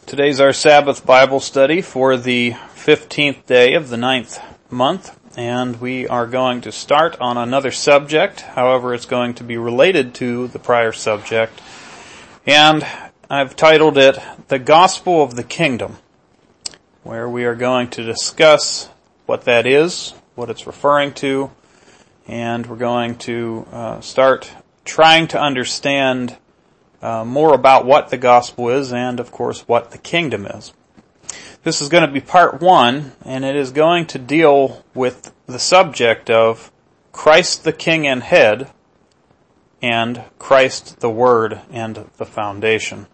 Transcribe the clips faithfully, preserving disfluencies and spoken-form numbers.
Today's our Sabbath Bible study for the fifteenth day of the ninth month, and we are going to start on another subject. However, it's going to be related to the prior subject, and I've titled it, The Gospel of the Kingdom, where we are going to discuss what that is, what it's referring to, and we're going to uh, start trying to understand Uh, more about what the gospel is and, of course, what the kingdom is. This is going to be part one, and it is going to deal with the subject of Christ the King and Head and Christ the Word and the Foundation.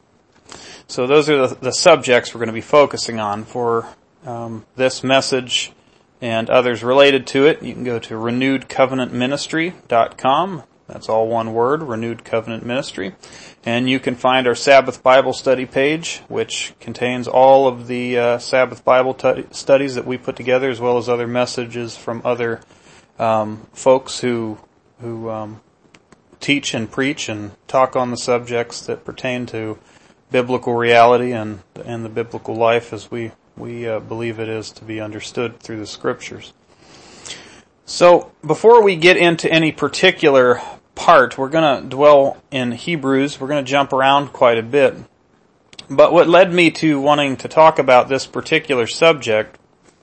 So those are the, the subjects we're going to be focusing on for um, this message and others related to it. You can go to renewed covenant ministry dot com. That's all one word, Renewed Covenant Ministry. And you can find our Sabbath Bible study page, which contains all of the uh, Sabbath Bible t- studies that we put together, as well as other messages from other um, folks who who um, teach and preach and talk on the subjects that pertain to biblical reality and and the biblical life as we, we uh, believe it is to be understood through the Scriptures. So, before we get into any particular part, we're going to dwell in Hebrews. We're going to jump around quite a bit. But what led me to wanting to talk about this particular subject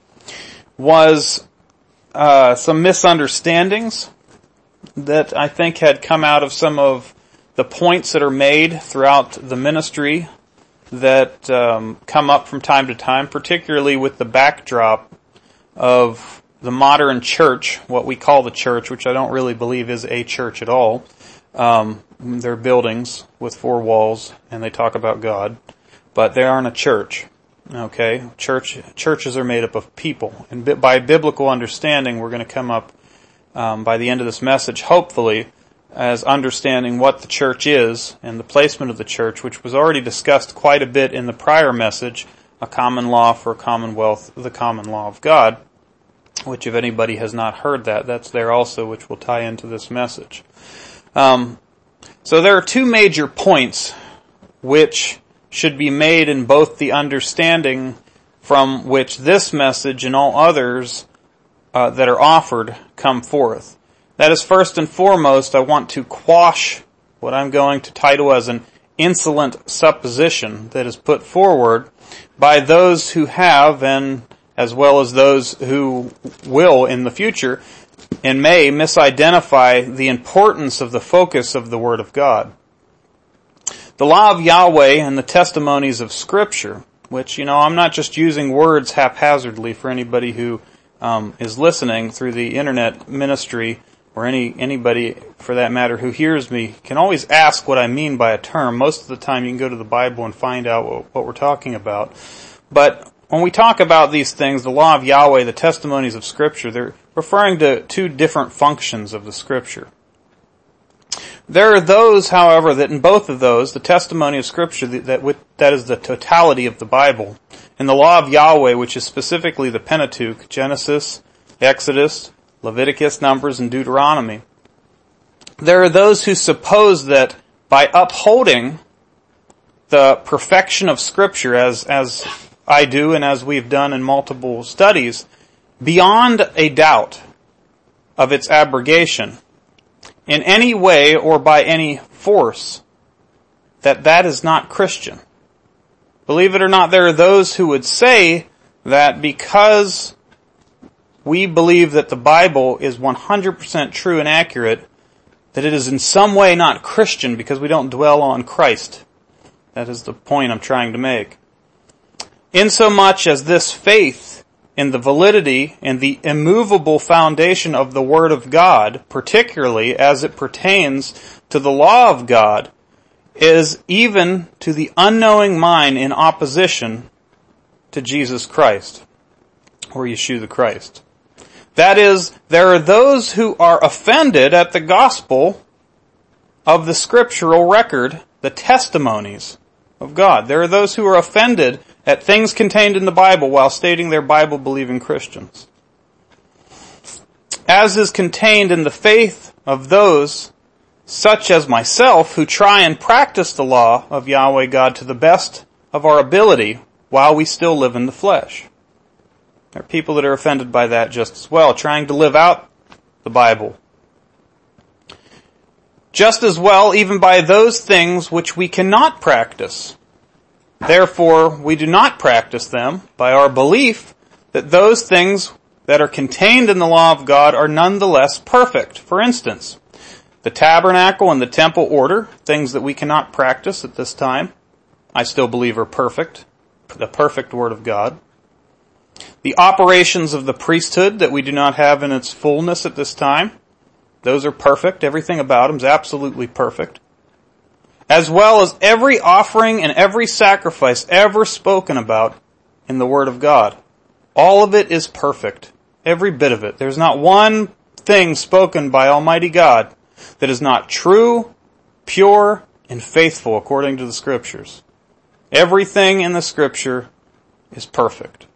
was uh, some misunderstandings that I think had come out of some of the points that are made throughout the ministry that um, come up from time to time, particularly with the backdrop of the modern church, what we call the church, which I don't really believe is a church at all. Um, they're buildings with four walls, and they talk about God, but they aren't a church. Okay, church churches are made up of people, and by biblical understanding, we're going to come up um, by the end of this message, hopefully, as understanding what the church is and the placement of the church, which was already discussed quite a bit in the prior message, a common law for a commonwealth, the common law of God. Which, if anybody has not heard that, that's there also, which will tie into this message. Um, so there are two major points which should be made in both the understanding from which this message and all others uh, that are offered come forth. That is, first and foremost, I want to quash what I'm going to title as an insolent supposition that is put forward by those who have and as well as those who will in the future and may misidentify the importance of the focus of the Word of God. The law of Yahweh and the testimonies of Scripture, which, you know, I'm not just using words haphazardly for anybody who um, is listening through the internet ministry, or any anybody, for that matter, who hears me, can always ask what I mean by a term. Most of the time you can go to the Bible and find out what, what we're talking about. But when we talk about these things, the law of Yahweh, the testimonies of Scripture, they're referring to two different functions of the Scripture. There are those, however, that in both of those, the testimony of Scripture, that with, that is the totality of the Bible, and the law of Yahweh, which is specifically the Pentateuch, Genesis, Exodus, Leviticus, Numbers, and Deuteronomy. There are those who suppose that by upholding the perfection of Scripture as as I do, and as we've done in multiple studies, beyond a doubt of its abrogation, in any way or by any force, that that is not Christian. Believe it or not, there are those who would say that because we believe that the Bible is one hundred percent true and accurate, that it is in some way not Christian because we don't dwell on Christ. That is the point I'm trying to make. Insomuch as this faith in the validity and the immovable foundation of the Word of God, particularly as it pertains to the law of God, is even to the unknowing mind in opposition to Jesus Christ, or Yeshua the Christ. That is, there are those who are offended at the gospel of the scriptural record, the testimonies of God. There are those who are offended at things contained in the Bible while stating they're Bible-believing Christians. As is contained in the faith of those such as myself who try and practice the law of Yahweh God to the best of our ability while we still live in the flesh. There are people that are offended by that just as well, trying to live out the Bible. Just as well, even by those things which we cannot practice. Therefore, we do not practice them by our belief that those things that are contained in the law of God are nonetheless perfect. For instance, the tabernacle and the temple order, things that we cannot practice at this time, I still believe are perfect, the perfect Word of God. The operations of the priesthood that we do not have in its fullness at this time, those are perfect. Everything about them is absolutely perfect. As well as every offering and every sacrifice ever spoken about in the Word of God. All of it is perfect. Every bit of it. There's not one thing spoken by Almighty God that is not true, pure, and faithful according to the Scriptures. Everything in the Scripture is perfect.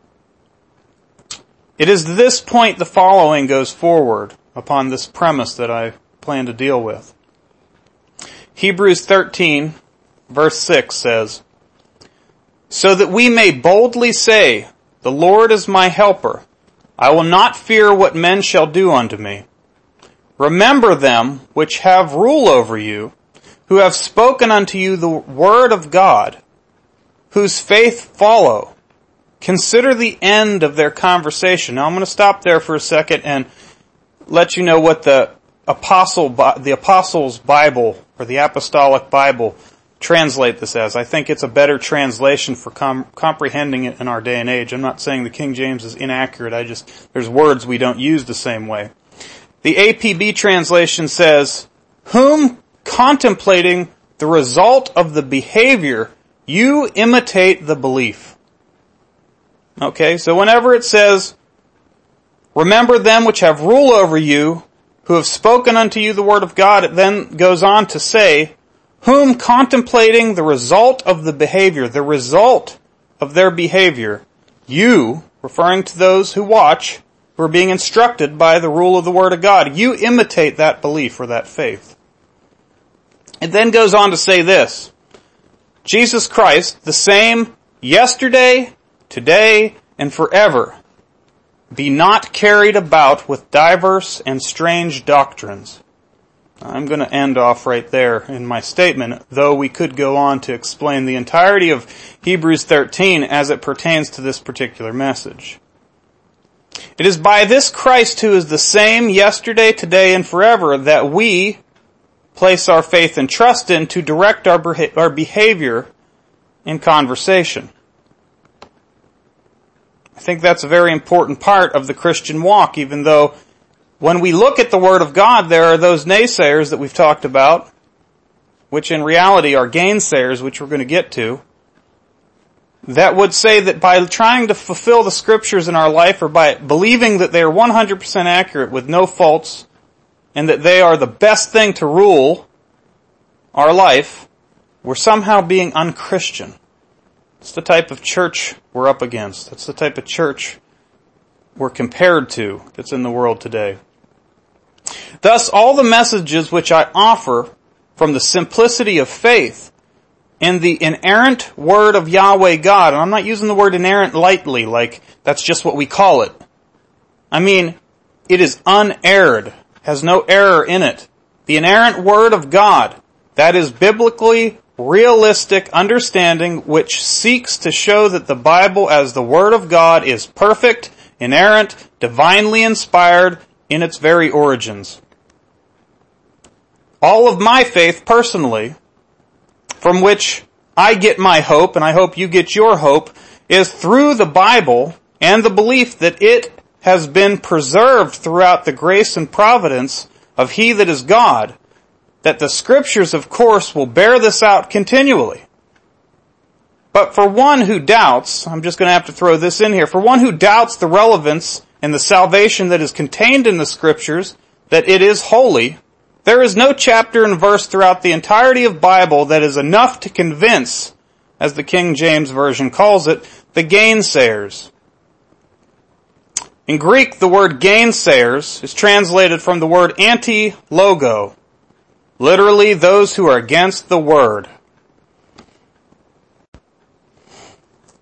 It is to this point the following goes forward upon this premise that I plan to deal with. Hebrews thirteen, verse six says, "So that we may boldly say, the Lord is my helper. I will not fear what men shall do unto me. Remember them which have rule over you, who have spoken unto you the word of God, whose faith follow. Consider the end of their conversation." Now I'm going to stop there for a second and let you know what the apostle, the Apostles' Bible or the Apostolic Bible translate this as. I think it's a better translation for com- comprehending it in our day and age. I'm not saying the King James is inaccurate. I just, there's words we don't use the same way. The A P B translation says, "Whom contemplating the result of the behavior, you imitate the belief." Okay, so whenever it says, "Remember them which have rule over you, who have spoken unto you the word of God," it then goes on to say, "Whom contemplating the result of the behavior," the result of their behavior, "you," referring to those who watch, who are being instructed by the rule of the word of God, "you imitate that belief or that faith." It then goes on to say this, "Jesus Christ, the same yesterday, today, and forever, be not carried about with diverse and strange doctrines." I'm going to end off right there in my statement, though we could go on to explain the entirety of Hebrews thirteen as it pertains to this particular message. It is by this Christ who is the same yesterday, today, and forever that we place our faith and trust in to direct our our behavior in conversation. I think that's a very important part of the Christian walk, even though when we look at the Word of God, there are those naysayers that we've talked about, which in reality are gainsayers, which we're going to get to, that would say that by trying to fulfill the Scriptures in our life, or by believing that they are one hundred percent accurate with no faults, and that they are the best thing to rule our life, we're somehow being unchristian. It's the type of church we're up against. It's the type of church we're compared to that's in the world today. Thus, all the messages which I offer from the simplicity of faith in the inerrant word of Yahweh God, and I'm not using the word inerrant lightly, like that's just what we call it. I mean, it is unerred, has no error in it. The inerrant word of God, that is biblically realistic understanding which seeks to show that the Bible as the Word of God is perfect, inerrant, divinely inspired in its very origins. All of my faith personally, from which I get my hope, and I hope you get your hope, is through the Bible and the belief that it has been preserved throughout the grace and providence of He that is God, that the Scriptures, of course, will bear this out continually. But for one who doubts, I'm just going to have to throw this in here, for one who doubts the relevance and the salvation that is contained in the Scriptures, that it is holy, there is no chapter and verse throughout the entirety of Bible that is enough to convince, as the King James Version calls it, the gainsayers. In Greek, the word gainsayers is translated from the word anti-logo, literally those who are against the word.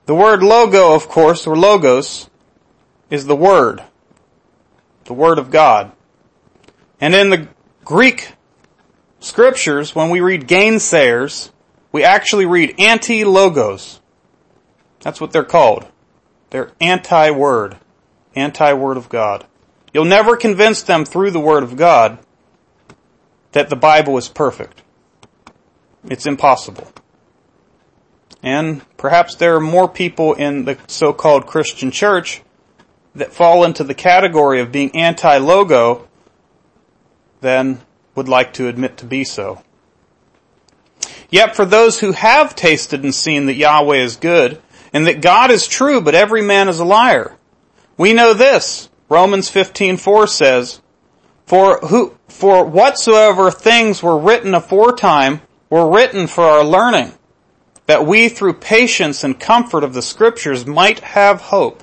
The word logo, of course, or logos, is the Word. The Word of God. And in the Greek scriptures, when we read gainsayers, we actually read anti-logos. That's what they're called. They're anti-word. Anti-word of God. You'll never convince them through the Word of God that the Bible is perfect. It's impossible. And perhaps there are more people in the so-called Christian church that fall into the category of being anti-logo than would like to admit to be so. Yet for those who have tasted and seen that Yahweh is good, and that God is true, but every man is a liar, we know this. Romans fifteen four says, For who, for whatsoever things were written aforetime were written for our learning, that we through patience and comfort of the Scriptures might have hope.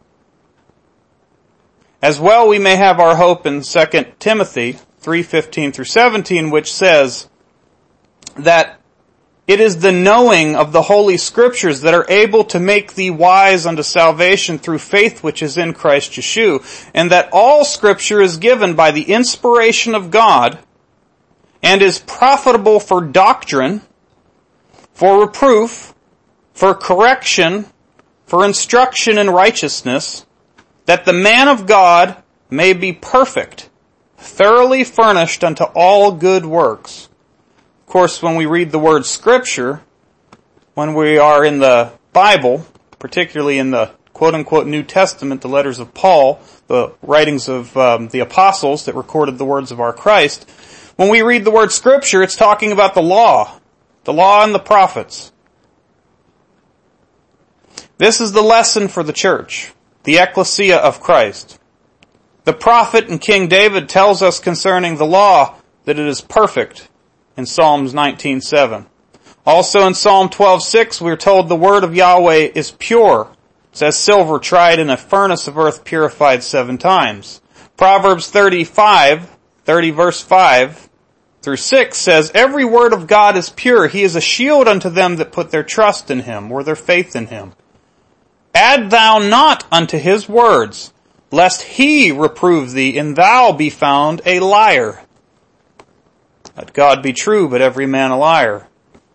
As well we may have our hope in Second Timothy three fifteen through seventeen, which says that it is the knowing of the Holy Scriptures that are able to make thee wise unto salvation through faith which is in Christ Yeshua, and that all Scripture is given by the inspiration of God, and is profitable for doctrine, for reproof, for correction, for instruction in righteousness, that the man of God may be perfect, thoroughly furnished unto all good works. Of course, when we read the word Scripture, when we are in the Bible, particularly in the quote-unquote New Testament, the letters of Paul, the writings of um, the apostles that recorded the words of our Christ, when we read the word Scripture, it's talking about the law, the law and the prophets. This is the lesson for the church, the ecclesia of Christ. The prophet and King David tells us concerning the law that it is perfect in Psalms nineteen seven. Also in Psalm twelve six, we're told the word of Yahweh is pure. It's as silver tried in a furnace of earth purified seven times. Proverbs thirty-five, thirty verse five through six says, Every word of God is pure. He is a shield unto them that put their trust in Him, or their faith in Him. Add thou not unto His words, lest He reprove thee, and thou be found a liar. Let God be true, but every man a liar.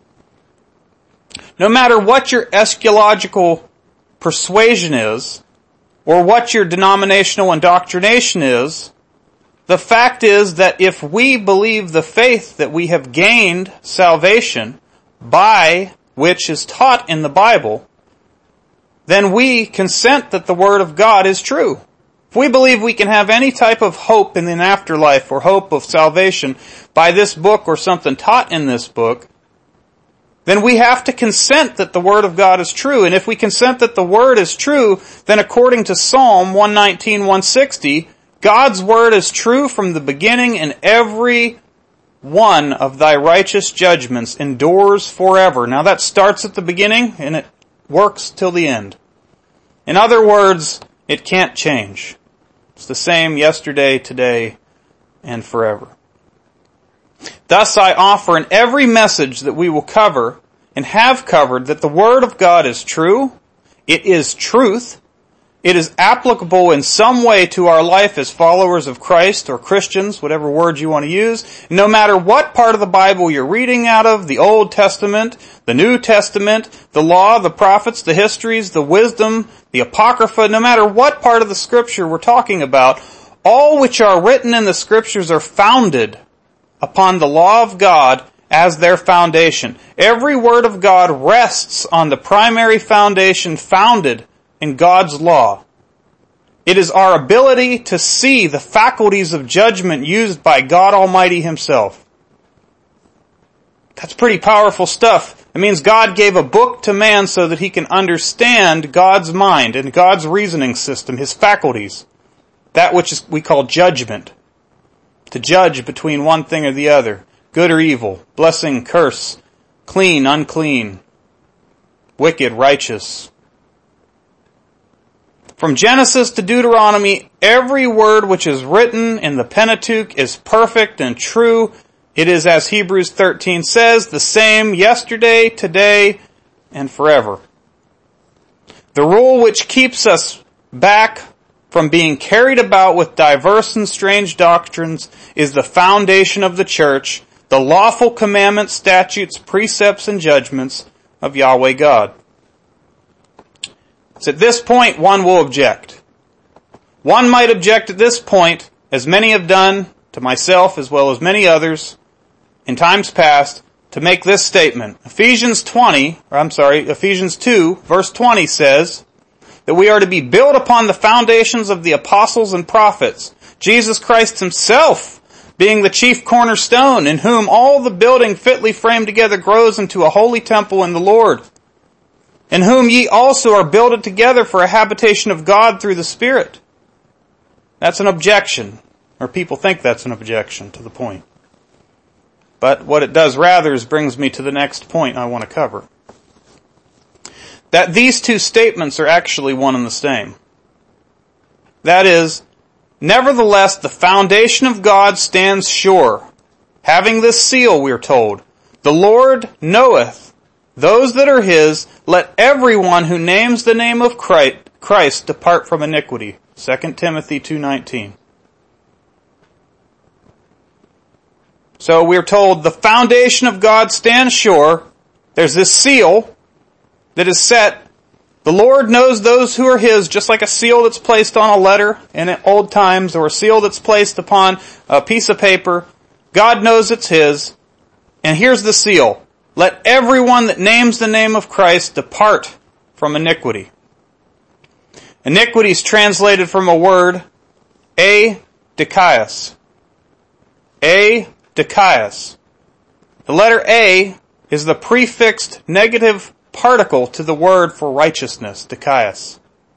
No matter what your eschatological persuasion is, or what your denominational indoctrination is, the fact is that if we believe the faith that we have gained salvation by which is taught in the Bible, then we consent that the Word of God is true. If we believe we can have any type of hope in an afterlife or hope of salvation by this book or something taught in this book, then we have to consent that the Word of God is true. And if we consent that the Word is true, then according to Psalm one nineteen, one sixty, God's Word is true from the beginning, and every one of thy righteous judgments endures forever. Now that starts at the beginning and it works till the end. In other words, it can't change. It's the same yesterday, today, and forever. Thus I offer in every message that we will cover and have covered that the Word of God is true, it is truth, it is applicable in some way to our life as followers of Christ or Christians, whatever word you want to use. No matter what part of the Bible you're reading out of, the Old Testament, the New Testament, the law, the prophets, the histories, the wisdom, the Apocrypha, no matter what part of the Scripture we're talking about, all which are written in the Scriptures are founded upon the law of God as their foundation. Every word of God rests on the primary foundation founded in God's law. It is our ability to see the faculties of judgment used by God Almighty Himself. That's pretty powerful stuff. It means God gave a book to man so that he can understand God's mind and God's reasoning system, His faculties. That which is, we call judgment. To judge between one thing or the other. Good or evil. Blessing, curse. Clean, unclean. Wicked, righteous. From Genesis to Deuteronomy, every word which is written in the Pentateuch is perfect and true. It is, as Hebrews thirteen says, the same yesterday, today, and forever. The rule which keeps us back from being carried about with diverse and strange doctrines is the foundation of the church, the lawful commandments, statutes, precepts, and judgments of Yahweh God. So at this point, one will object. One might object at this point, as many have done to myself as well as many others in times past, to make this statement. Ephesians twenty, or I'm sorry, Ephesians two, verse twenty says that we are to be built upon the foundations of the apostles and prophets, Jesus Christ himself being the chief cornerstone, in whom all the building fitly framed together grows into a holy temple in the Lord, in whom ye also are builded together for a habitation of God through the Spirit. That's an objection, or people think that's an objection to the point. But what it does rather is brings me to the next point I want to cover. That these two statements are actually one and the same. That is, nevertheless, the foundation of God stands sure, having this seal, we are told, the Lord knoweth those that are his, let everyone who names the name of Christ depart from iniquity. Second Timothy two nineteen. So we're told the foundation of God stands sure. There's this seal that is set. The Lord knows those who are his, just like a seal that's placed on a letter in old times, or a seal that's placed upon a piece of paper. God knows it's his. And here's the seal. Let everyone that names the name of Christ depart from iniquity. Iniquity is translated from a word, adikaios. Adikaios. The letter A is the prefixed negative particle to the word for righteousness, dikaios.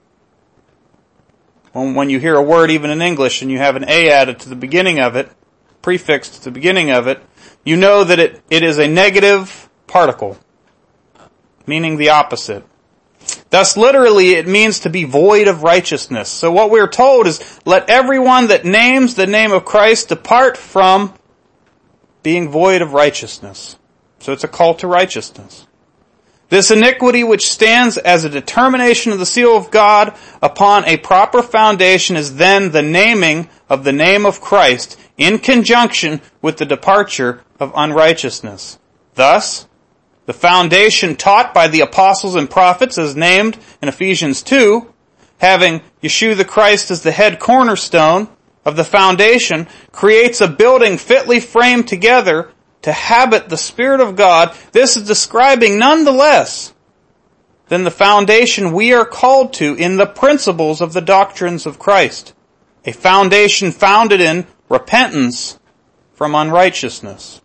When, when you hear a word even in English and you have an A added to the beginning of it, prefixed to the beginning of it, you know that it, it is a negative particle, meaning the opposite. Thus, literally, it means to be void of righteousness. So what we're told is, let everyone that names the name of Christ depart from being void of righteousness. So it's a call to righteousness. This iniquity, which stands as a determination of the seal of God upon a proper foundation, is then the naming of the name of Christ in conjunction with the departure of unrighteousness. Thus, the foundation taught by the apostles and prophets, as named in Ephesians two, having Yeshua the Christ as the head cornerstone of the foundation, creates a building fitly framed together to habit the Spirit of God. This is describing none the less than the foundation we are called to in the principles of the doctrines of Christ. A foundation founded in repentance from unrighteousness.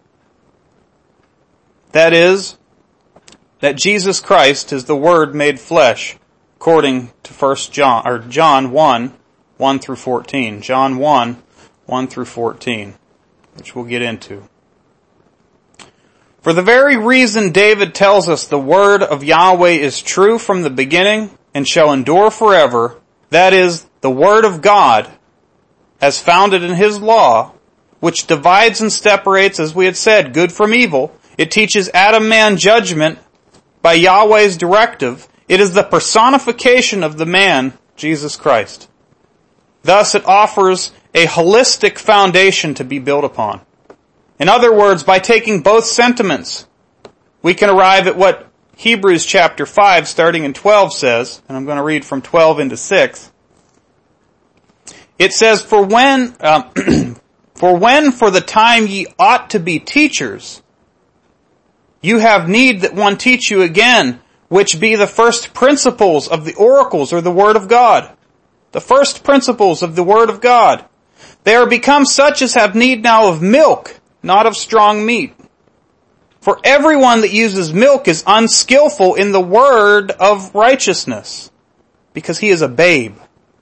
That is, that Jesus Christ is the Word made flesh, according to First John or John one, one through fourteen. John one, one through fourteen, which we'll get into. For the very reason David tells us the word of Yahweh is true from the beginning and shall endure forever, that is, the word of God, as founded in his law, which divides and separates, as we had said, good from evil. It teaches Adam-man judgment by Yahweh's directive. It is the personification of the man, Jesus Christ. Thus it offers a holistic foundation to be built upon. In other words, by taking both sentiments, we can arrive at what Hebrews chapter five, starting in twelve says, and I'm going to read from twelve into six. It says, For when, um, for when for the time ye ought to be teachers, you have need that one teach you again, which be the first principles of the oracles or the word of God. The first principles of the word of God. They are become such as have need now of milk, not of strong meat. For everyone that uses milk is unskillful in the word of righteousness, because he is a babe.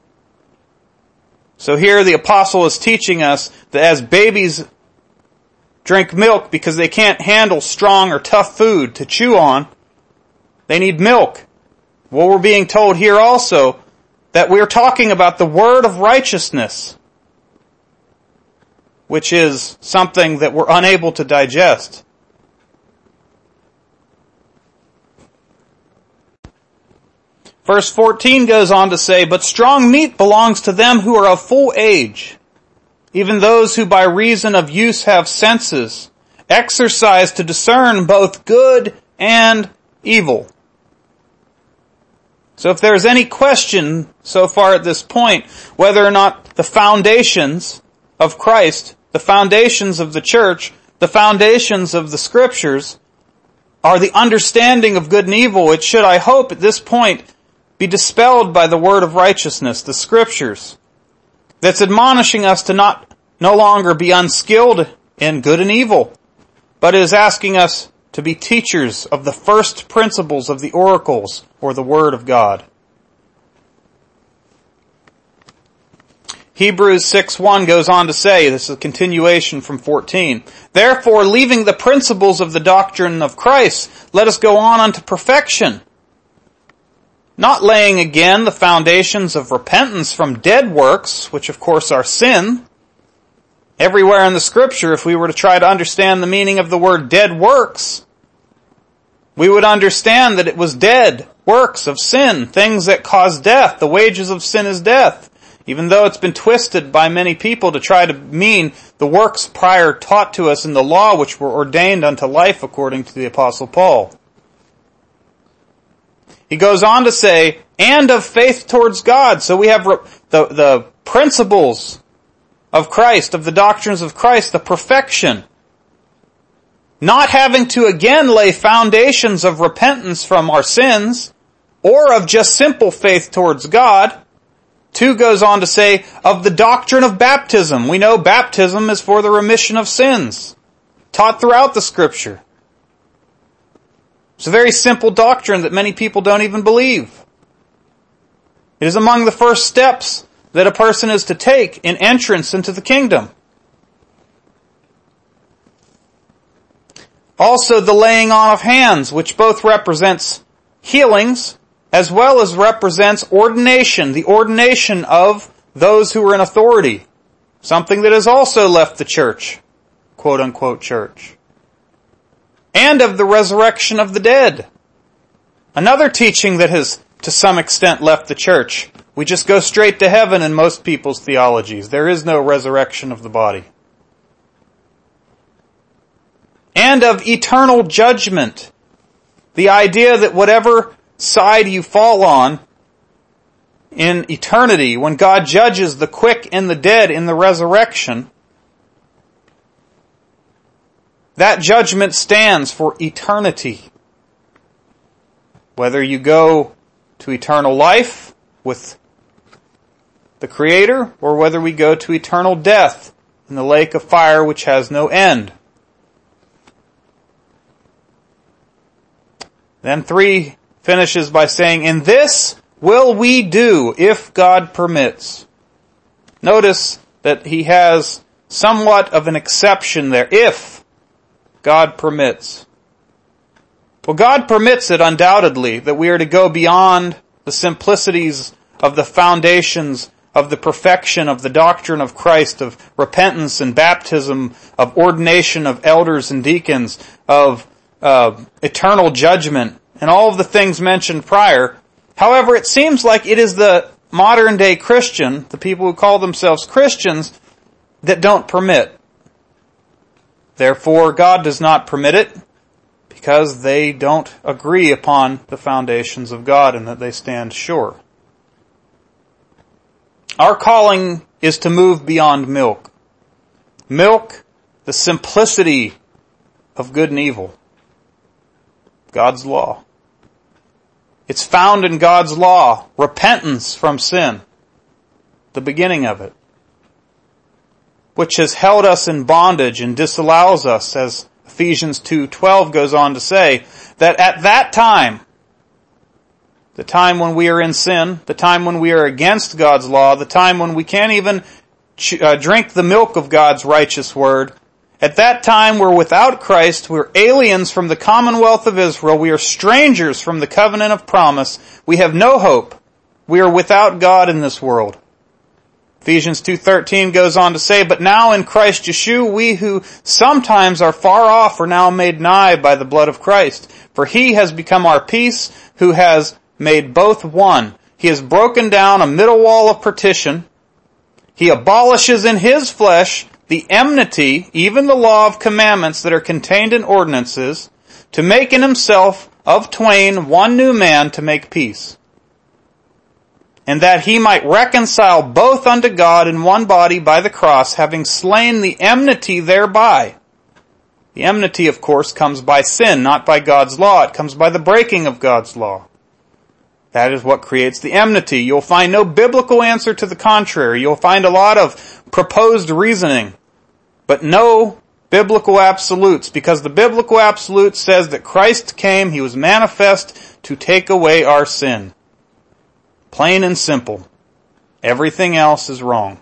So here the apostle is teaching us that as babies drink milk because they can't handle strong or tough food to chew on, they need milk. Well, we're being told here also that we're talking about the word of righteousness, which is something that we're unable to digest. Verse fourteen goes on to say, "But strong meat belongs to them who are of full age, even those who by reason of use have senses, exercised to discern both good and evil." So if there's any question so far at this point, whether or not the foundations of Christ, the foundations of the church, the foundations of the Scriptures are the understanding of good and evil, it should, I hope, at this point be dispelled by the word of righteousness, the Scriptures, that's admonishing us to not no longer be unskilled in good and evil, but is asking us to be teachers of the first principles of the oracles, or the Word of God. Hebrews six one goes on to say, this is a continuation from fourteen, "Therefore, leaving the principles of the doctrine of Christ, let us go on unto perfection, not laying again the foundations of repentance from dead works," which of course are sin. Everywhere in the Scripture, if we were to try to understand the meaning of the word dead works, we would understand that it was dead works of sin, things that cause death. The wages of sin is death. Even though it's been twisted by many people to try to mean the works prior taught to us in the law, which were ordained unto life according to the Apostle Paul. He goes on to say, "and of faith towards God." So we have the, the principles of Christ, of the doctrines of Christ, the perfection. Not having to again lay foundations of repentance from our sins, or of just simple faith towards God. Two goes on to say, of the doctrine of baptism. We know baptism is for the remission of sins, taught throughout the Scripture. It's a very simple doctrine that many people don't even believe. It is among the first steps that a person is to take in entrance into the kingdom. Also the laying on of hands, which both represents healings as well as represents ordination, the ordination of those who are in authority. Something that has also left the church, quote unquote church. And of the resurrection of the dead. Another teaching that has to some extent left the church. We just go straight to heaven in most people's theologies. There is no resurrection of the body. And of eternal judgment. The idea that whatever side you fall on in eternity, when God judges the quick and the dead in the resurrection, that judgment stands for eternity. Whether you go to eternal life with the Creator, or whether we go to eternal death in the lake of fire which has no end. Then three finishes by saying, "In this will we do, if God permits." Notice that he has somewhat of an exception there, if God permits. Well, God permits it undoubtedly, that we are to go beyond the simplicities of the foundations of the perfection of the doctrine of Christ, of repentance and baptism, of ordination of elders and deacons, of uh, eternal judgment, and all of the things mentioned prior. However, it seems like it is the modern day Christian, the people who call themselves Christians, that don't permit. Therefore, God does not permit it, because they don't agree upon the foundations of God and that they stand sure. Our calling is to move beyond milk. Milk, the simplicity of good and evil. God's law. It's found in God's law, repentance from sin, the beginning of it, which has held us in bondage and disallows us, as Ephesians two twelve goes on to say, that at that time, the time when we are in sin, the time when we are against God's law, the time when we can't even ch- uh, drink the milk of God's righteous word, at that time we're without Christ, we're aliens from the commonwealth of Israel, we are strangers from the covenant of promise, we have no hope, we are without God in this world. Ephesians two thirteen goes on to say, "But now in Christ Yeshua, we who sometimes are far off are now made nigh by the blood of Christ. For he has become our peace, who has made both one. He has broken down a middle wall of partition. He abolishes in his flesh the enmity, even the law of commandments that are contained in ordinances, to make in himself of twain one new man to make peace. And that he might reconcile both unto God in one body by the cross, having slain the enmity thereby. The enmity, of course, comes by sin, not by God's law. It comes by the breaking of God's law. That is what creates the enmity. You'll find no biblical answer to the contrary. You'll find a lot of proposed reasoning, but no biblical absolutes, because the biblical absolute says that Christ came, He was manifest to take away our sin. Plain and simple. Everything else is wrong.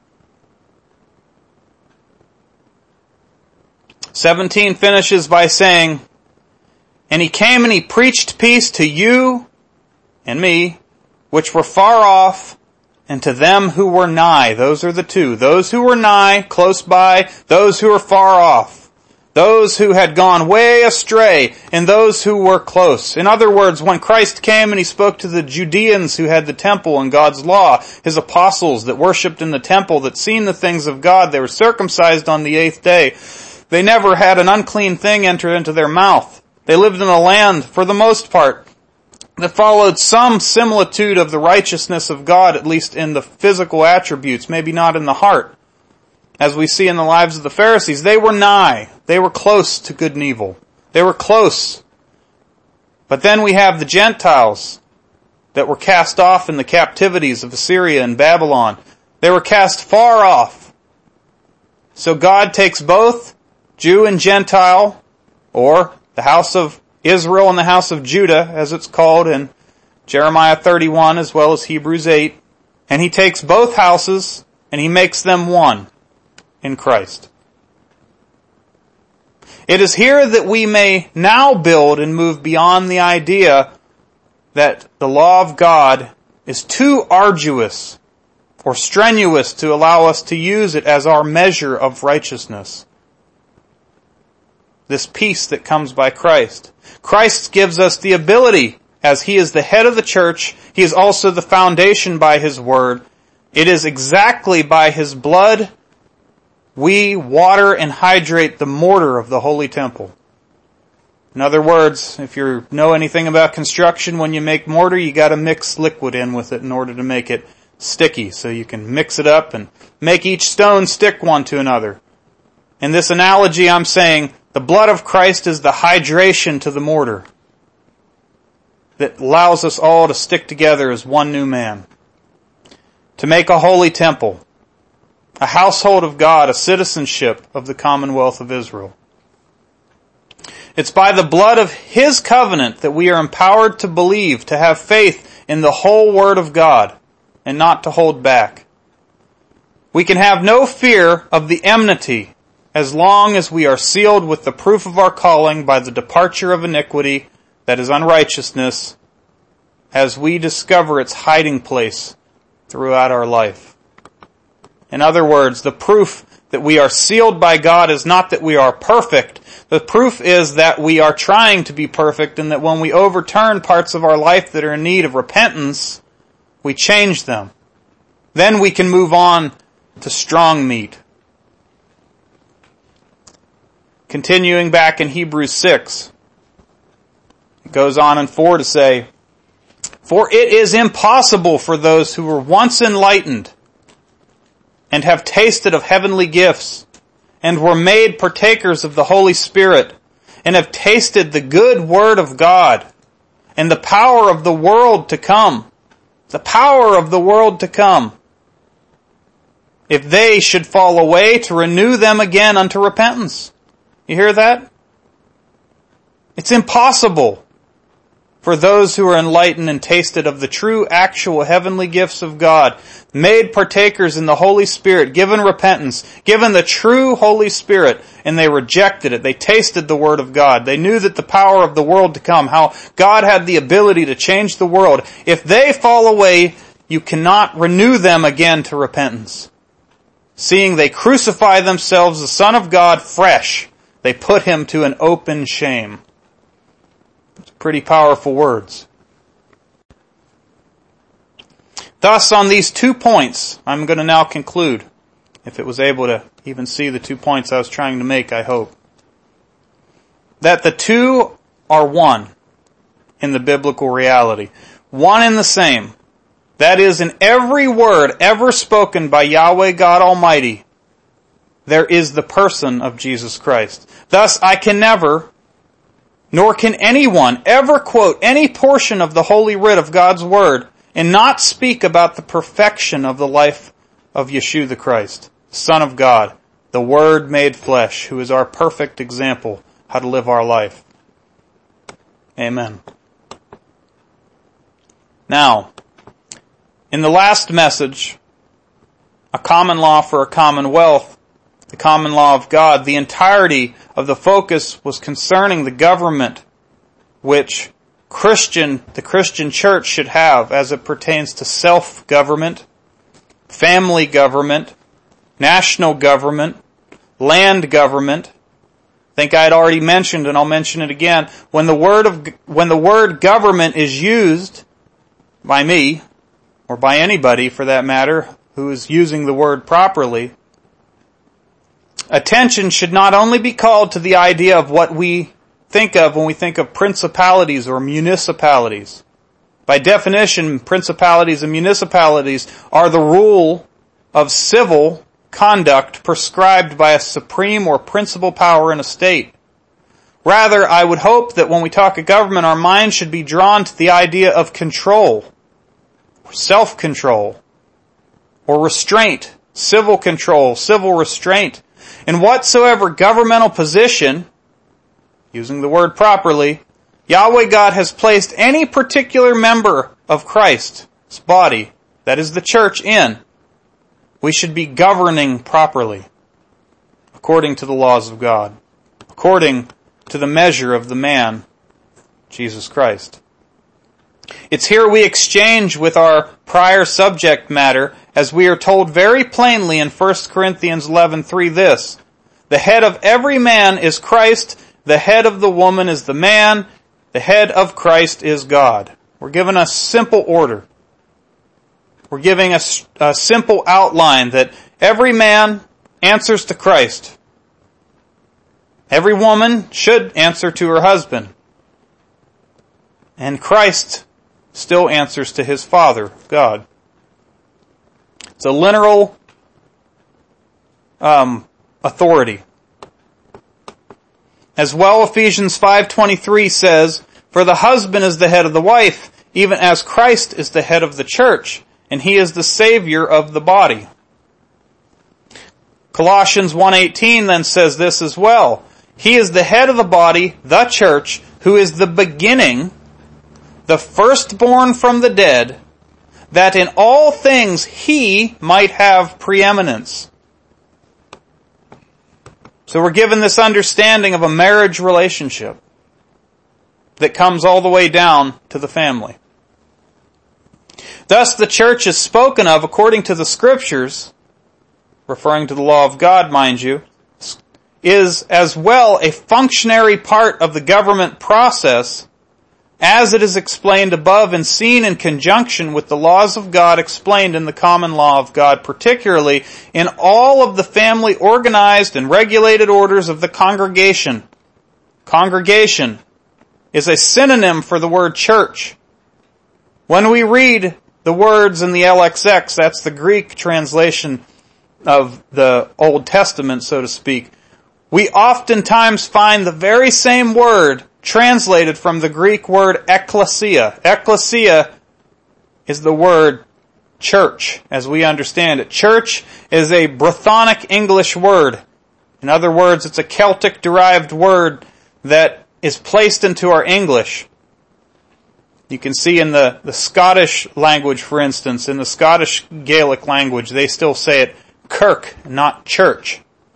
seventeen finishes by saying, and He came and He preached peace to you and me, which were far off, and to them who were nigh. Those are the two. Those who were nigh, close by, those who were far off. Those who had gone way astray, and those who were close. In other words, when Christ came and He spoke to the Judeans who had the temple and God's law, His apostles that worshipped in the temple, that seen the things of God, they were circumcised on the eighth day. They never had an unclean thing enter into their mouth. They lived in a land, for the most part, that followed some similitude of the righteousness of God, at least in the physical attributes, maybe not in the heart. As we see in the lives of the Pharisees, they were nigh. They were close to good and evil. They were close. But then we have the Gentiles that were cast off in the captivities of Assyria and Babylon. They were cast far off. So God takes both Jew and Gentile, or the house of Israel and the house of Judah, as it's called in Jeremiah thirty-one as well as Hebrews eight, and He takes both houses and He makes them one in Christ. It is here that we may now build and move beyond the idea that the law of God is too arduous or strenuous to allow us to use it as our measure of righteousness. This peace that comes by Christ. Christ gives us the ability, as He is the head of the church, He is also the foundation by His word. It is exactly by His blood we water and hydrate the mortar of the holy temple. In other words, if you know anything about construction, when you make mortar, you got to mix liquid in with it in order to make it sticky, so you can mix it up and make each stone stick one to another. In this analogy, I'm saying the blood of Christ is the hydration to the mortar that allows us all to stick together as one new man. To make a holy temple, a household of God, a citizenship of the Commonwealth of Israel. It's by the blood of His covenant that we are empowered to believe, to have faith in the whole Word of God, and not to hold back. We can have no fear of the enmity as long as we are sealed with the proof of our calling by the departure of iniquity, that is unrighteousness, as we discover its hiding place throughout our life. In other words, the proof that we are sealed by God is not that we are perfect. The proof is that we are trying to be perfect, and that when we overturn parts of our life that are in need of repentance, we change them. Then we can move on to strong meat. Continuing back in Hebrews six, it goes on in four to say, for it is impossible for those who were once enlightened and have tasted of heavenly gifts and were made partakers of the Holy Spirit and have tasted the good word of God and the power of the world to come, the power of the world to come, if they should fall away, to renew them again unto repentance. You hear that? It's impossible for those who are enlightened and tasted of the true, actual heavenly gifts of God, made partakers in the Holy Spirit, given repentance, given the true Holy Spirit, and they rejected it. They tasted the Word of God. They knew that the power of the world to come, how God had the ability to change the world. If they fall away, you cannot renew them again to repentance. Seeing they crucify themselves, the Son of God, fresh, they put Him to an open shame. It's pretty powerful words. Thus, on these two points, I'm going to now conclude. If it was able to even see the two points I was trying to make, I hope. That the two are one in the biblical reality. One and the same. That is, in every word ever spoken by Yahweh God Almighty, there is the person of Jesus Christ. Thus, I can never, nor can anyone ever quote any portion of the Holy Writ of God's Word and not speak about the perfection of the life of Yeshua the Christ, Son of God, the Word made flesh, who is our perfect example how to live our life. Amen. Now, in the last message, a common law for a commonwealth, the common law of God, the entirety of the focus was concerning the government which Christian, the Christian church should have as it pertains to self-government, family government, national government, land government. I think I had already mentioned, and I'll mention it again, when the word of, when the word government is used by me, or by anybody for that matter, who is using the word properly, attention should not only be called to the idea of what we think of when we think of principalities or municipalities. By definition, principalities and municipalities are the rule of civil conduct prescribed by a supreme or principal power in a state. Rather, I would hope that when we talk of government, our mind should be drawn to the idea of control, or self-control, or restraint, civil control, civil restraint. In whatsoever governmental position, using the word properly, Yahweh God has placed any particular member of Christ's body, that is the church, in, we should be governing properly, according to the laws of God, according to the measure of the man, Jesus Christ. It's here we exchange with our prior subject matter, as we are told very plainly in First Corinthians eleven three this, the head of every man is Christ, the head of the woman is the man, the head of Christ is God. We're given a simple order. We're giving a, a simple outline that every man answers to Christ. Every woman should answer to her husband. And Christ still answers to his Father, God. It's a literal um, authority. As well, Ephesians five twenty-three says, for the husband is the head of the wife, even as Christ is the head of the church, and he is the Savior of the body. Colossians one eighteen then says this as well. He is the head of the body, the church, who is the beginning, the firstborn from the dead, that in all things he might have preeminence. So we're given this understanding of a marriage relationship that comes all the way down to the family. Thus the church is spoken of according to the Scriptures, referring to the law of God, mind you, is as well a functionary part of the government process as it is explained above and seen in conjunction with the laws of God explained in the common law of God, particularly in all of the family organized and regulated orders of the congregation. Congregation is a synonym for the word church. When we read the words in the L X X, that's the Greek translation of the Old Testament, so to speak, we oftentimes find the very same word translated from the Greek word ekklesia. Ekklesia is the word church, as we understand it. Church is a Brythonic English word. In other words, it's a Celtic-derived word that is placed into our English. You can see in the, the Scottish language, for instance, in the Scottish Gaelic language, they still say it kirk, not church.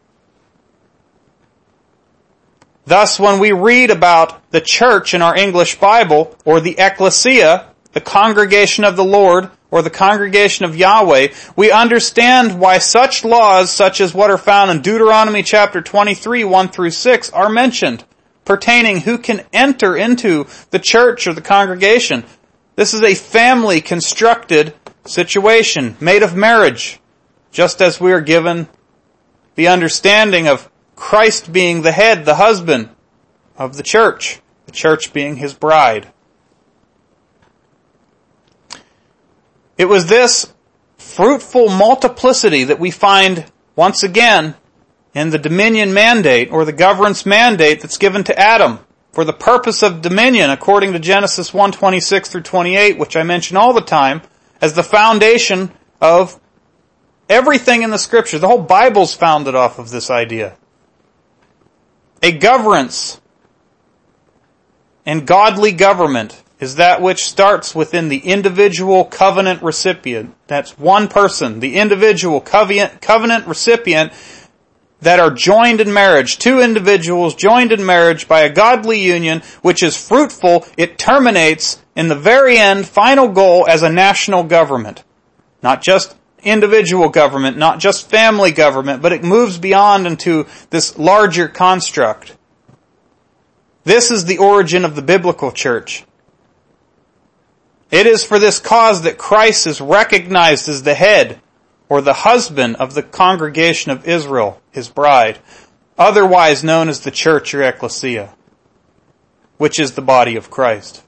Thus, when we read about the church in our English Bible, or the ecclesia, the congregation of the Lord, or the congregation of Yahweh, we understand why such laws, such as what are found in Deuteronomy chapter twenty-three, one through six, are mentioned, pertaining who can enter into the church or the congregation. This is a family constructed situation made of marriage, just as we are given the understanding of Christ being the head, the husband of the church, the church being his bride. It was this fruitful multiplicity that we find once again in the dominion mandate, or the governance mandate that's given to Adam for the purpose of dominion, according to Genesis one twenty-six through twenty-eight, which I mention all the time as the foundation of everything in the Scripture. The whole Bible's founded off of this idea. A governance and godly government is that which starts within the individual covenant recipient. That's one person, the individual covenant recipient that are joined in marriage. Two individuals joined in marriage by a godly union, which is fruitful. It terminates in the very end, final goal, as a national government. Not just individual government, not just family government, but it moves beyond into this larger construct. This is the origin of the biblical church. It is for this cause that Christ is recognized as the head, or the husband of the congregation of Israel, his bride, otherwise known as the church or ecclesia, which is the body of Christ.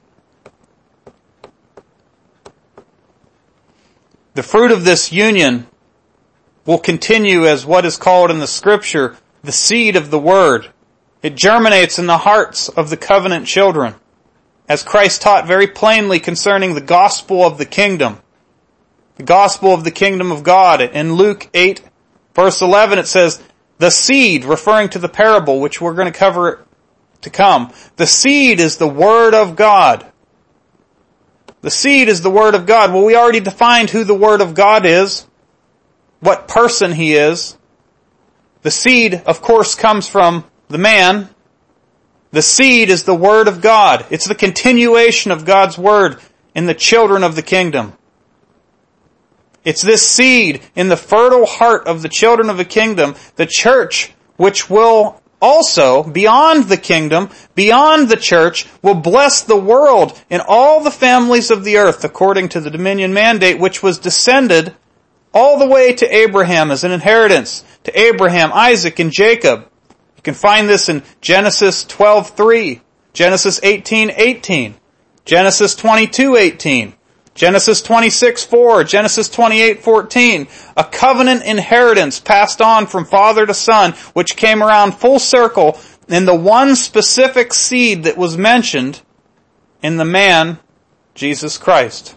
The fruit of this union will continue as what is called in the Scripture the seed of the Word. It germinates in the hearts of the covenant children, as Christ taught very plainly concerning the gospel of the kingdom. The gospel of the kingdom of God. In Luke eight, verse eleven, it says, the seed, referring to the parable, which we're going to cover to come. The seed is the Word of God. The seed is the Word of God. Well, we already defined who the Word of God is, what person He is. The seed, of course, comes from the man. The seed is the Word of God. It's the continuation of God's Word in the children of the kingdom. It's this seed in the fertile heart of the children of the kingdom, the church, which will also, beyond the kingdom, beyond the church, will bless the world in all the families of the earth, according to the dominion mandate, which was descended all the way to Abraham as an inheritance, to Abraham, Isaac, and Jacob. You can find this in Genesis twelve three, Genesis eighteen eighteen, Genesis twenty-two eighteen, Genesis twenty-six four, Genesis twenty-eight fourteen, a covenant inheritance passed on from father to son, which came around full circle in the one specific seed that was mentioned in the man, Jesus Christ.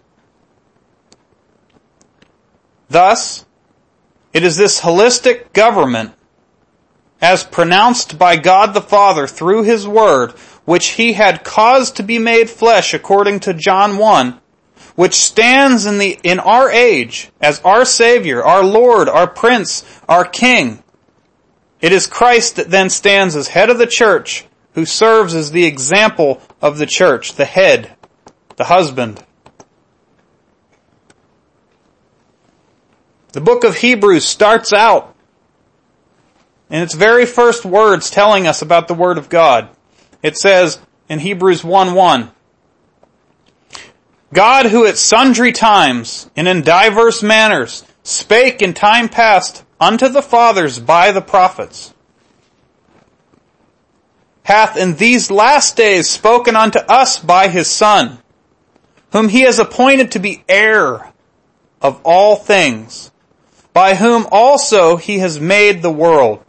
Thus, it is this holistic government, as pronounced by God the Father through His Word, which He had caused to be made flesh, according to John one, which stands in the in our age as our Savior, our Lord, our Prince, our King. It is Christ that then stands as head of the church, who serves as the example of the church, the head, the husband. The book of Hebrews starts out in its very first words telling us about the Word of God. It says in Hebrews one one, God, who at sundry times and in diverse manners spake in time past unto the fathers by the prophets, hath in these last days spoken unto us by His Son, whom He has appointed to be heir of all things, by whom also He has made the world,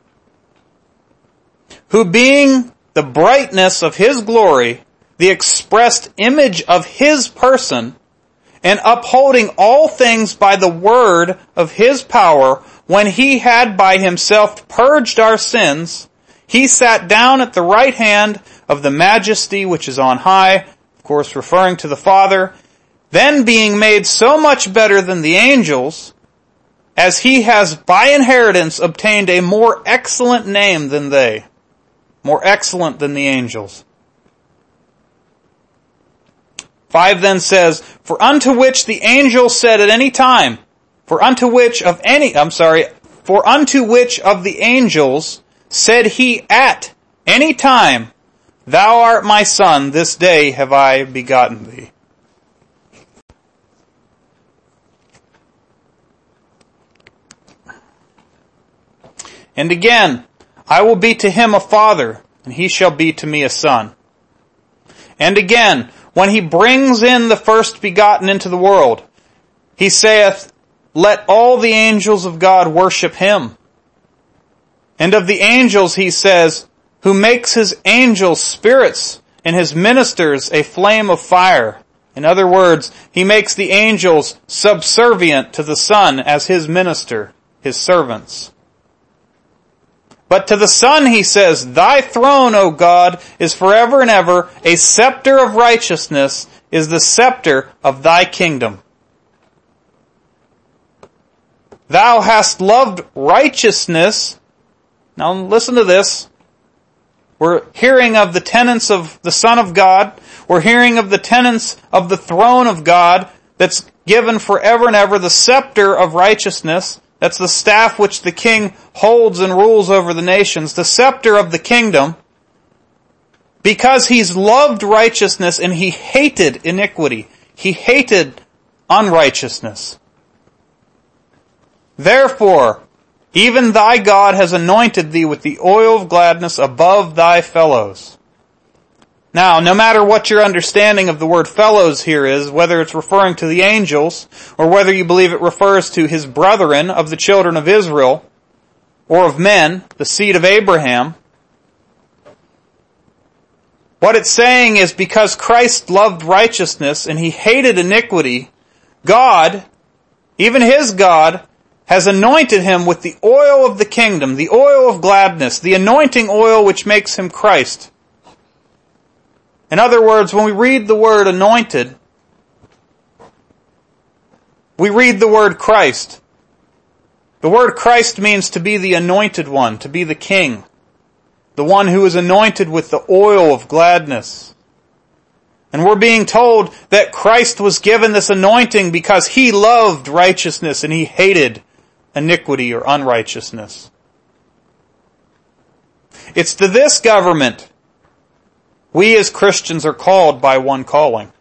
who being the brightness of His glory, the expressed image of His person, and upholding all things by the word of His power, when He had by Himself purged our sins, He sat down at the right hand of the majesty which is on high, of course referring to the Father, then being made so much better than the angels, as He has by inheritance obtained a more excellent name than they, more excellent than the angels. Five then says, for unto which the angel said at any time, for unto which of any, I'm sorry, for unto which of the angels said He at any time, Thou art my Son, this day have I begotten Thee. And again, I will be to him a father, and he shall be to me a son. And again, when he brings in the first begotten into the world, he saith, let all the angels of God worship him. And of the angels he says, who makes his angels spirits and his ministers a flame of fire. In other words, he makes the angels subservient to the Son as his minister, his servants. But to the Son he says, thy throne, O God, is forever and ever. A scepter of righteousness is the scepter of thy kingdom. Thou hast loved righteousness. Now listen to this. We're hearing of the tenets of the Son of God. We're hearing of the tenets of the throne of God that's given forever and ever, the scepter of righteousness. That's the staff which the king holds and rules over the nations, the scepter of the kingdom. Because he's loved righteousness and he hated iniquity. He hated unrighteousness. Therefore, even thy God has anointed thee with the oil of gladness above thy fellows. Now, no matter what your understanding of the word fellows here is, whether it's referring to the angels, or whether you believe it refers to his brethren of the children of Israel, or of men, the seed of Abraham, what it's saying is because Christ loved righteousness and he hated iniquity, God, even his God, has anointed him with the oil of the kingdom, the oil of gladness, the anointing oil which makes him Christ. In other words, when we read the word anointed, we read the word Christ. The word Christ means to be the anointed one, to be the king, the one who is anointed with the oil of gladness. And we're being told that Christ was given this anointing because he loved righteousness and he hated iniquity or unrighteousness. It's to this government we as Christians are called by one calling.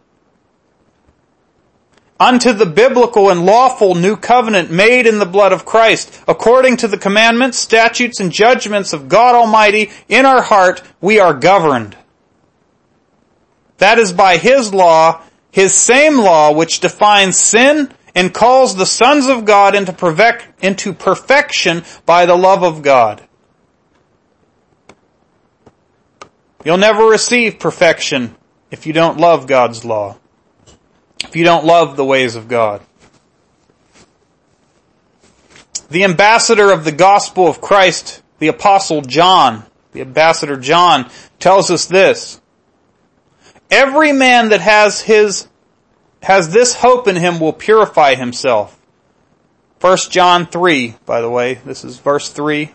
Unto the biblical and lawful new covenant made in the blood of Christ, according to the commandments, statutes, and judgments of God Almighty, in our heart we are governed. That is by his law, his same law which defines sin and calls the sons of God into perfect, into perfection by the love of God. You'll never receive perfection if you don't love God's law, if you don't love the ways of God. The ambassador of the gospel of Christ, the apostle John, the ambassador John, tells us this. Every man that has his has this hope in him will purify himself. First John three, by the way, this is verse three.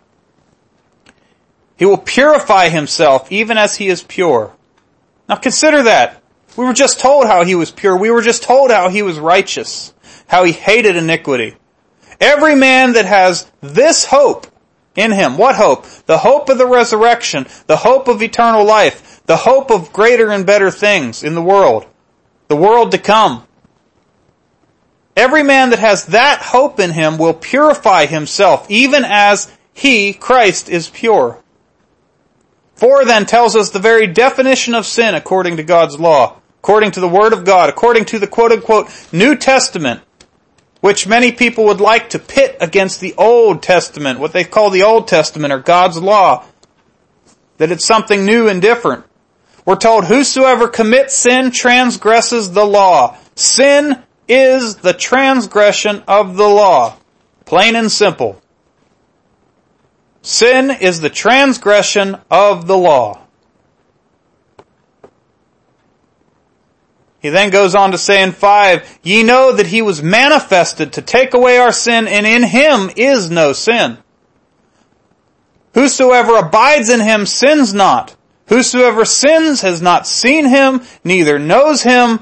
He will purify himself even as he is pure. Now consider that. We were just told how he was pure. We were just told how he was righteous, how he hated iniquity. Every man that has this hope in him, what hope? The hope of the resurrection, the hope of eternal life, the hope of greater and better things in the world, the world to come. Every man that has that hope in him will purify himself, even as he, Christ, is pure. For then tells us the very definition of sin according to God's law, according to the Word of God, according to the quote-unquote New Testament, which many people would like to pit against the Old Testament, what they call the Old Testament or God's law, that it's something new and different. We're told, whosoever commits sin transgresses the law. Sin is the transgression of the law. Plain and simple. Sin is the transgression of the law. He then goes on to say in five, ye know that he was manifested to take away our sin, and in him is no sin. Whosoever abides in him sins not. Whosoever sins has not seen him, neither knows him.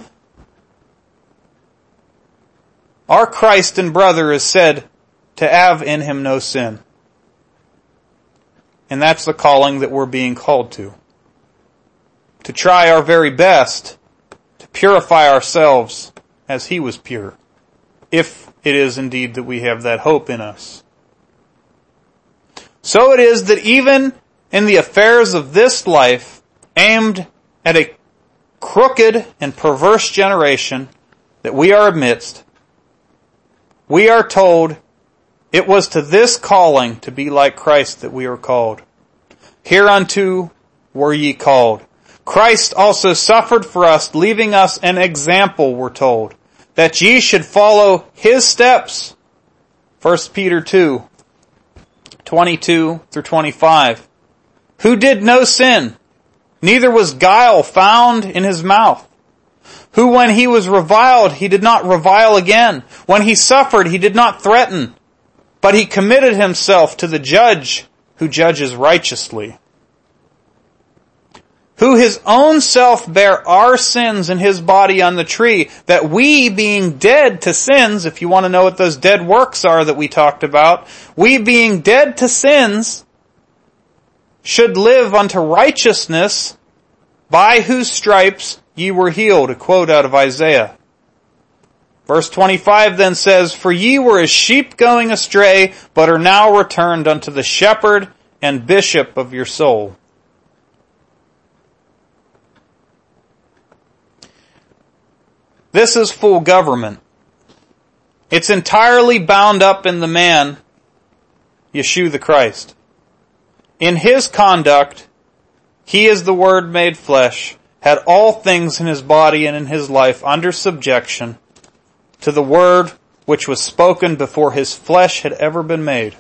Our Christ and brother is said to have in him no sin. And that's the calling that we're being called to. To try our very best to purify ourselves as he was pure, if it is indeed that we have that hope in us. so it is that even in the affairs of this life, aimed at a crooked and perverse generation that we are amidst, we are told it was to this calling to be like Christ that we are called. Hereunto were ye called. Christ also suffered for us, leaving us an example, we're told, that ye should follow his steps. First Peter two, twenty-two through twenty-five. Who did no sin, neither was guile found in his mouth. Who when he was reviled, he did not revile again. When he suffered, he did not threaten, but he committed himself to the judge who judges righteously. Who his own self bare our sins in his body on the tree, that we being dead to sins, if you want to know what those dead works are that we talked about, we being dead to sins, should live unto righteousness, by whose stripes ye were healed. A quote out of Isaiah. Verse twenty-five then says, For ye were as sheep going astray, but are now returned unto the shepherd and bishop of your soul. This is full government. It's entirely bound up in the man, Yeshua the Christ. In his conduct, he is the Word made flesh, had all things in his body and in his life under subjection to the Word which was spoken before his flesh had ever been made.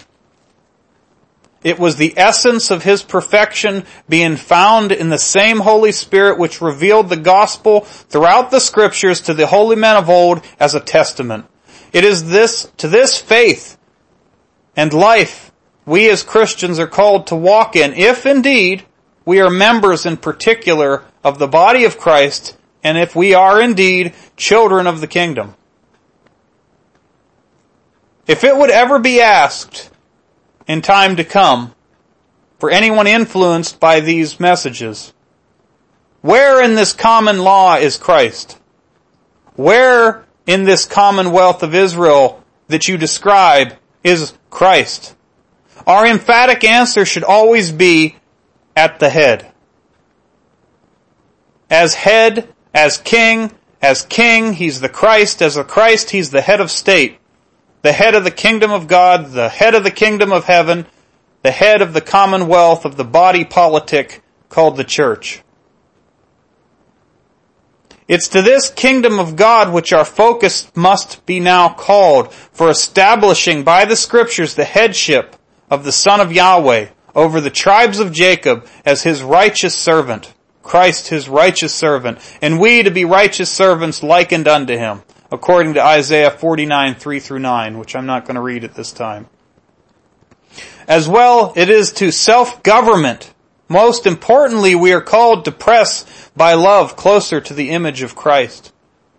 It was the essence of his perfection being found in the same Holy Spirit which revealed the gospel throughout the Scriptures to the holy men of old as a testament. It is this, to this faith and life we as Christians are called to walk in, if indeed we are members in particular of the body of Christ, and if we are indeed children of the kingdom. If it would ever be asked in time to come for anyone influenced by these messages, where in this common law is Christ? Where in this commonwealth of Israel that you describe is Christ? Our emphatic answer should always be at the head. As head, as king, as king, he's the Christ. As the Christ, he's the head of state. The head of the kingdom of God, the head of the kingdom of heaven, the head of the commonwealth of the body politic called the church. It's to this kingdom of God which our focus must be now called, for establishing by the Scriptures the headship of the Son of Yahweh over the tribes of Jacob as his righteous servant, Christ his righteous servant, and we to be righteous servants likened unto him, according to Isaiah forty-nine, three through nine, which I'm not going to read at this time. As well, it is to self-government. Most importantly, we are called to press by love closer to the image of Christ.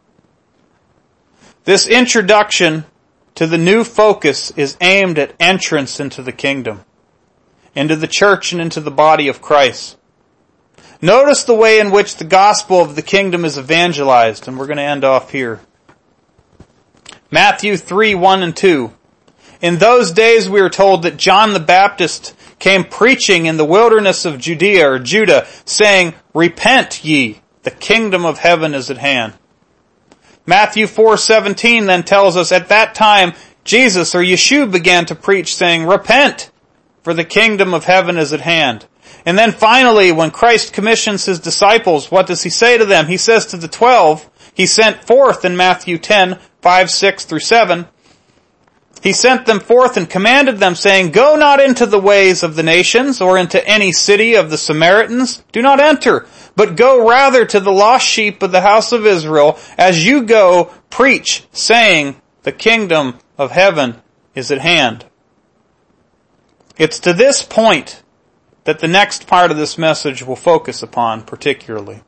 This introduction to the new focus is aimed at entrance into the kingdom, into the church and into the body of Christ. Notice the way in which the gospel of the kingdom is evangelized, and we're going to end off here. Matthew three, one and two. In those days we are told that John the Baptist came preaching in the wilderness of Judea or Judah, saying, Repent ye, the kingdom of heaven is at hand. Matthew four seventeen then tells us at that time Jesus or Yeshua began to preach saying, Repent, for the kingdom of heaven is at hand. And then finally, when Christ commissions his disciples, what does he say to them? He says to the twelve, he sent forth in Matthew ten, five, six through seven, he sent them forth and commanded them, saying, Go not into the ways of the nations, or into any city of the Samaritans. Do not enter, but go rather to the lost sheep of the house of Israel. As you go, preach, saying, The kingdom of heaven is at hand. It's to this point that the next part of this message will focus upon particularly.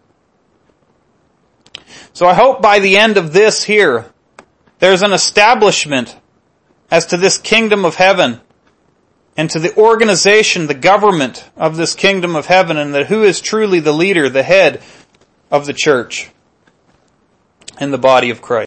So I hope by the end of this here, there's an establishment as to this kingdom of heaven and to the organization, the government of this kingdom of heaven, and that who is truly the leader, the head of the church and the body of Christ.